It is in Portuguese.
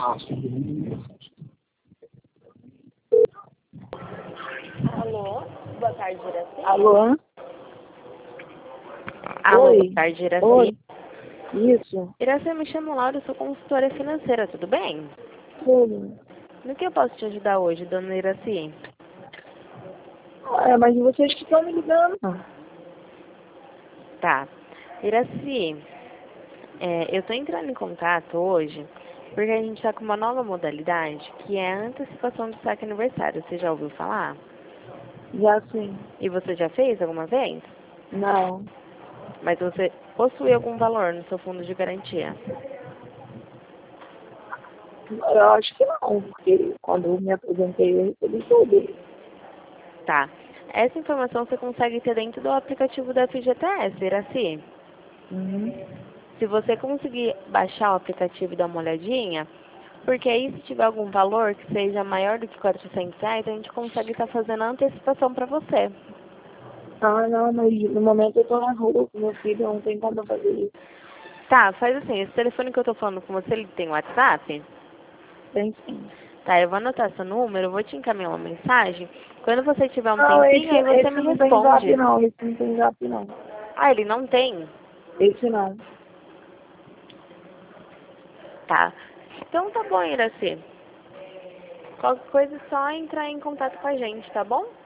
Alô? Boa tarde, Iraci. Alô? Alô, Oi. boa tarde, Iraci. Oi. Isso. Iraci, eu me chamo Laura, eu sou consultora financeira, tudo bem? Tudo. No que eu posso te ajudar hoje, dona Iraci? Mas vocês que estão me ligando. Tá. Iraci, eu tô entrando em contato hoje porque a gente tá com uma nova modalidade que é a antecipação do saque aniversário. Você já ouviu falar? Já sim. E você já fez alguma vez? Não. Mas você possui algum valor no seu fundo de garantia? Eu acho que não, porque quando eu me aposentei eu recebi tudo. Tá. Essa informação você consegue ter dentro do aplicativo da FGTS, Iraci. Uhum. Se você conseguir baixar o aplicativo e dar uma olhadinha, porque aí se tiver algum valor que seja maior do que R$ 400, a gente consegue estar fazendo a antecipação para você. Não, mas no momento eu tô na rua com meu filho, não tem como eu fazer isso. Tá, faz assim, esse telefone que eu tô falando com você, ele tem WhatsApp? Tem sim. Tá, eu vou anotar seu número, eu vou te encaminhar uma mensagem. Quando você tiver um Não, tempinho, aí você me esse não tem zap responde. não, esse não tem zap não. Ah, ele não tem? Esse não. Tá. Então tá bom, Iraci. Qualquer coisa é só entrar em contato com a gente, tá bom?